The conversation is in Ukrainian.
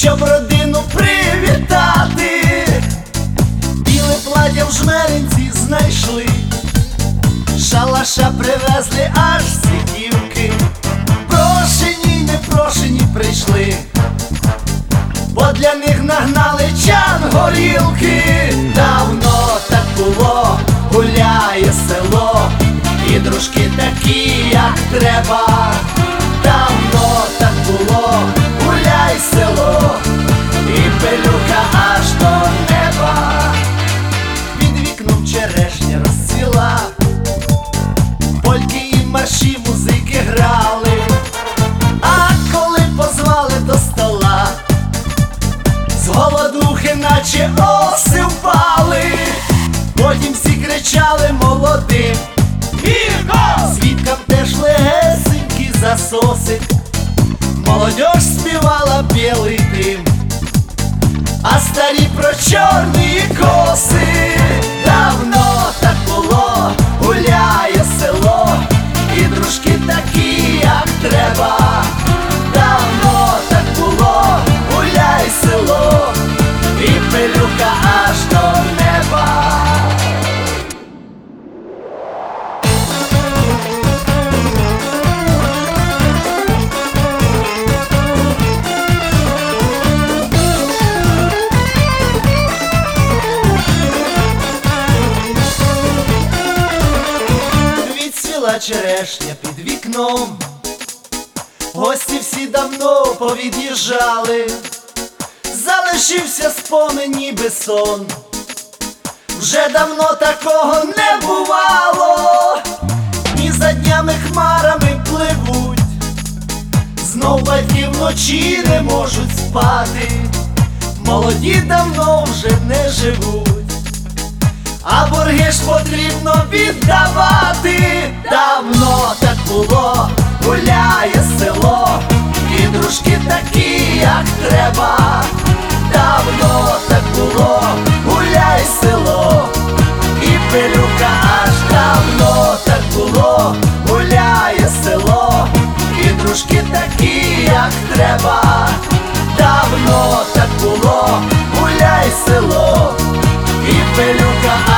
щоб родину привітати. Біле плаття в Жмеринці знайшли, шалаша привезли аж з Сидівки. Прошені й непрошені прийшли, бо для них нагнали чан горілки. Давно так було, гуляє село, і дружки такі, як треба. Давно так було, гуляй село, і пилюка аж до неба. Під вікном черешня розцвіла, польки і марші музики грали. А коли позвали до стола, з голодухи наче оси впали. Потім всі кричали молодим: Гірко! Свідкам теж легесенькі засоси. Молодь співала білий дим, а старі про чорні коси. Давно так було, гуляє село, і дружки такі, як треба. Давно так було, гуляй село, і пилюка аж до неба. Відцвіла черешня під вікном, гості всі давно повід'їжджали. Залишився спомин, ніби сон, вже давно такого не бувало. Ні за днями хмарами пливуть, знов батьки вночі не можуть спати. Молоді давно вже не живуть, а борги ж потрібно віддавати. Давно так було, гуляє село, і дружки такі, як треба. Давно так було, гуляй село, і пилюка аж. Давно так було, гуляє село, і дружки такі, як треба. Давно так було, гуляй село, і пилюка аж.